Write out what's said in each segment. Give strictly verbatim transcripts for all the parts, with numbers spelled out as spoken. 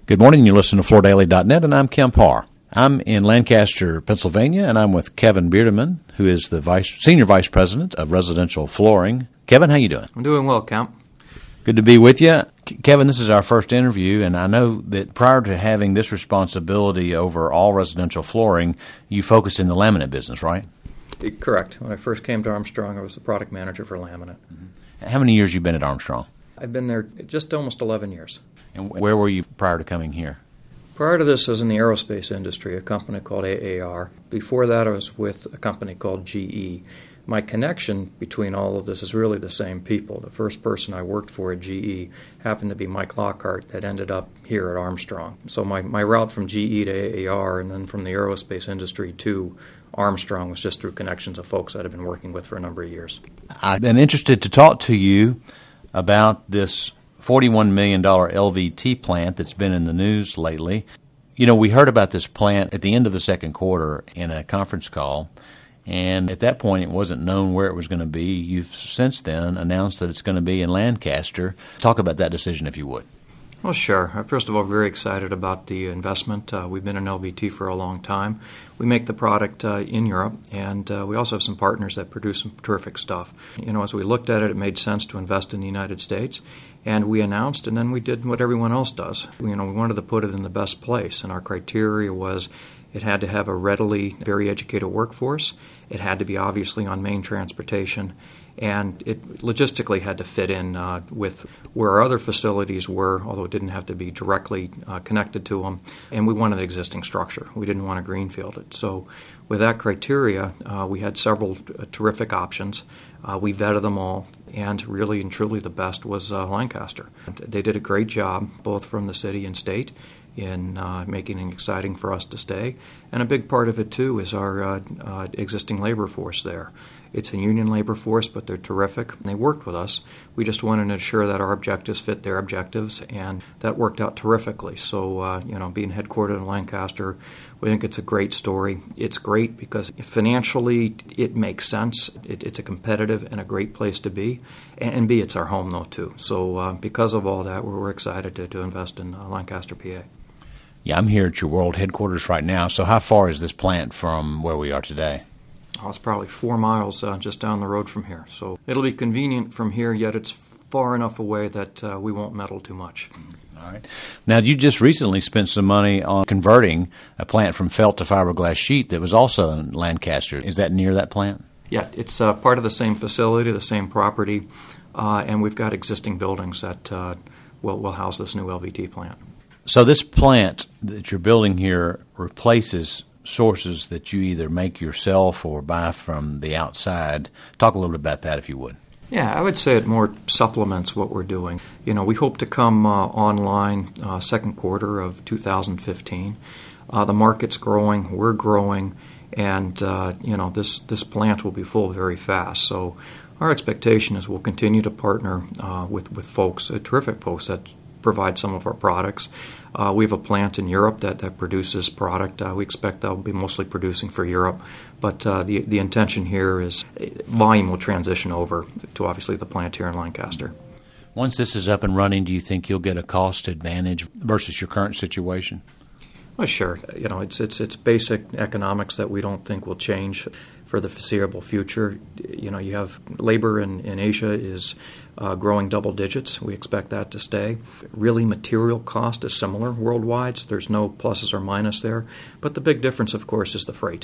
Good morning. You're listening to floor daily dot net, and I'm Kemp Harr. I'm in Lancaster, Pennsylvania, and I'm with Kevin Beardeman, who is the vice, Senior Vice President of Residential Flooring. Kevin, how you doing? I'm doing well, Kemp. Good to be with you. Kevin, this is our first interview, and I know that prior to having this responsibility over all residential flooring, you focused in the laminate business, right? Correct. When I first came to Armstrong, I was the product manager for laminate. Mm-hmm. How many years have you been at Armstrong? I've been there just almost eleven years. And where were you prior to coming here? Prior to this, I was in the aerospace industry, a company called A A R. Before that, I was with a company called G E. My connection between all of this is really the same people. The first person I worked for at G E happened to be Mike Lockhart that ended up here at Armstrong. So my, my route from G E to A A R and then from the aerospace industry to Armstrong was just through connections of folks that I've been working with for a number of years. I've been interested to talk to you about this forty-one million dollars L V T plant that's been in the news lately. You know, we heard about this plant at the end of the second quarter in a conference call, and at that point it wasn't known where it was going to be. You've since then announced that it's going to be in Lancaster. Talk about that decision, if you would. Well, sure. First of all, very excited about the investment. Uh, we've been in L V T for a long time. We make the product uh, in Europe, and uh, we also have some partners that produce some terrific stuff. You know, as we looked at it, it made sense to invest in the United States, and we announced, and then we did what everyone else does. You know, we wanted to put it in the best place, and our criteria was it had to have a readily, very educated workforce. It had to be obviously on main transportation, and it logistically had to fit in uh, with where our other facilities were, although it didn't have to be directly uh, connected to them, and we wanted an existing structure. We didn't want to greenfield it. So with that criteria, uh, we had several uh, terrific options. Uh, we vetted them all, and really and truly the best was uh, Lancaster. They did a great job, both from the city and state, in uh, making it exciting for us to stay. And a big part of it, too, is our uh, uh, existing labor force there. It's a union labor force, but they're terrific. They worked with us. We just wanted to ensure that our objectives fit their objectives, and that worked out terrifically. So, uh, you know, being headquartered in Lancaster, we think it's a great story. It's great because financially it makes sense. It, it's a competitive and a great place to be. And, and B, it's our home, though, too. So uh, because of all that, we're, we're excited to, to invest in uh, Lancaster, P A. Yeah, I'm here at your world headquarters right now. So how far is this plant from where we are today? Oh, it's probably four miles uh, just down the road from here. So it'll be convenient from here, yet it's far enough away that uh, we won't meddle too much. All right. Now, you just recently spent some money on converting a plant from felt to fiberglass sheet that was also in Lancaster. Is that near that plant? Yeah, it's uh, part of the same facility, the same property, uh, and we've got existing buildings that uh, will, will house this new L V T plant. So this plant that you're building here replaces sources that you either make yourself or buy from the outside. Talk a little bit about that, if you would. Yeah, I would say it more supplements what we're doing. You know, we hope to come uh, online uh, second quarter of two thousand fifteen. Uh, the market's growing, we're growing, and, uh, you know, this, this plant will be full very fast. So our expectation is we'll continue to partner uh, with, with folks, uh, terrific folks that provide some of our products. Uh, we have a plant in Europe that, that produces product. Uh, we expect they'll be mostly producing for Europe, but uh, the the intention here is volume will transition over to obviously the plant here in Lancaster. Once this is up and running, do you think you'll get a cost advantage versus your current situation? Well, sure. You know, it's it's it's basic economics that we don't think will change for the foreseeable future. You know, you have labor in, in Asia is uh, growing double digits. We expect that to stay. Really, material cost is similar worldwide, so there's no pluses or minus there. But the big difference, of course, is the freight.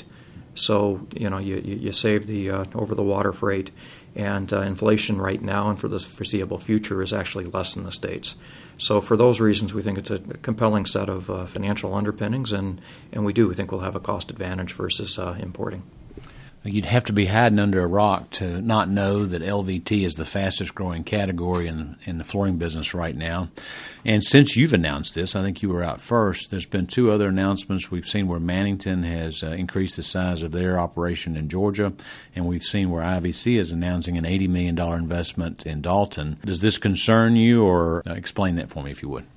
So, you know, you, you, you save the uh, over-the-water freight, and uh, inflation right now and for the foreseeable future is actually less in the States. So for those reasons, we think it's a compelling set of uh, financial underpinnings, and, and we do. We think we'll have a cost advantage versus uh, importing. You'd have to be hiding under a rock to not know that L V T is the fastest growing category in, in the flooring business right now. And since you've announced this, I think you were out first, there's been two other announcements. We've seen where Mannington has uh, increased the size of their operation in Georgia, and we've seen where I V C is announcing an eighty million dollars investment in Dalton. Does this concern you, or uh, explain that for me if you would?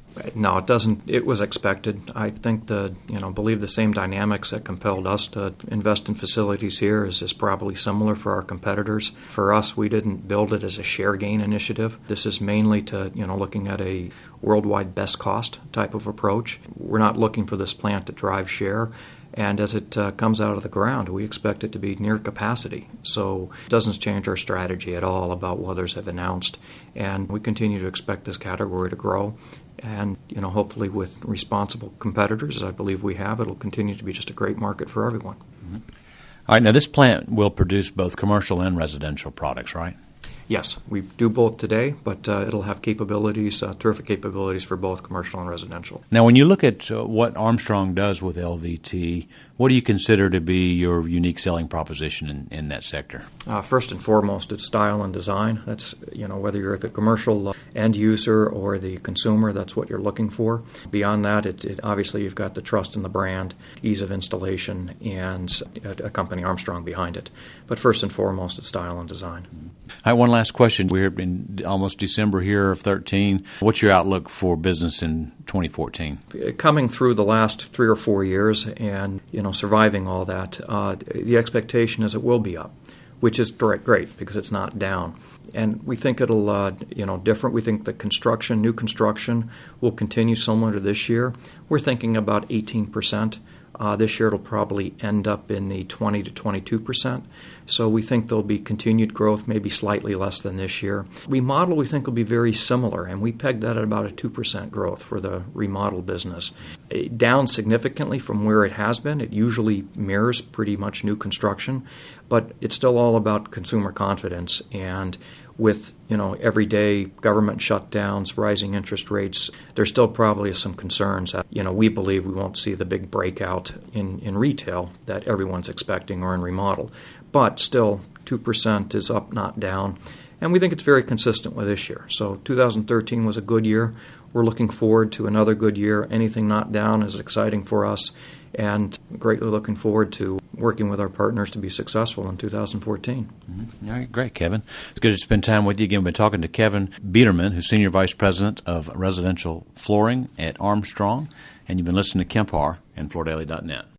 No, it doesn't. It was expected. I think the, you know, believe the same dynamics that compelled us to invest in facilities here is, is probably similar for our competitors. For us, we didn't build it as a share gain initiative. This is mainly to, you know, looking at a worldwide best cost type of approach. We're not looking for this plant to drive share. And as it uh, comes out of the ground, we expect it to be near capacity. So it doesn't change our strategy at all about what others have announced. And we continue to expect this category to grow. And, you know, hopefully with responsible competitors, as I believe we have, it'll continue to be just a great market for everyone. Mm-hmm. All right, now this plant will produce both commercial and residential products, right? Yes, we do both today, but uh, it'll have capabilities, uh, terrific capabilities for both commercial and residential. Now, when you look at uh, what Armstrong does with L V T, what do you consider to be your unique selling proposition in, in that sector? Uh, first and foremost, it's style and design. That's, you know, whether you're the commercial end user or the consumer, that's what you're looking for. Beyond that, it, it obviously you've got the trust in the brand, ease of installation, and a, a company Armstrong behind it. But first and foremost, it's style and design. Mm-hmm. All right, one last question. We're in almost December here of thirteen. What's your outlook for business in twenty fourteen? Coming through the last three or four years and, you know, surviving all that, uh, the expectation is it will be up, which is great because it's not down. And we think it'll, uh, you know, different. We think the construction, new construction, will continue similar to this year. We're thinking about eighteen percent. Uh, this year it'll probably end up in the twenty to twenty-two percent. So we think there'll be continued growth, maybe slightly less than this year. Remodel we think will be very similar, and we pegged that at about a two percent growth for the remodel business. Down significantly from where it has been. It usually mirrors pretty much new construction, but it's still all about consumer confidence. And with, you know, everyday government shutdowns, rising interest rates, there's still probably some concerns that, you know, we believe we won't see the big breakout in, in retail that everyone's expecting or in remodel. But still, two percent is up, not down. And we think it's very consistent with this year. So two thousand thirteen was a good year. We're looking forward to another good year. Anything not down is exciting for us, and greatly looking forward to working with our partners to be successful in two thousand fourteen. Mm-hmm. All right, great, Kevin. It's good to spend time with you again. We've been talking to Kevin Biederman, who's Senior Vice President of Residential Flooring at Armstrong, and you've been listening to Kemp Harr and Floor Daily dot net.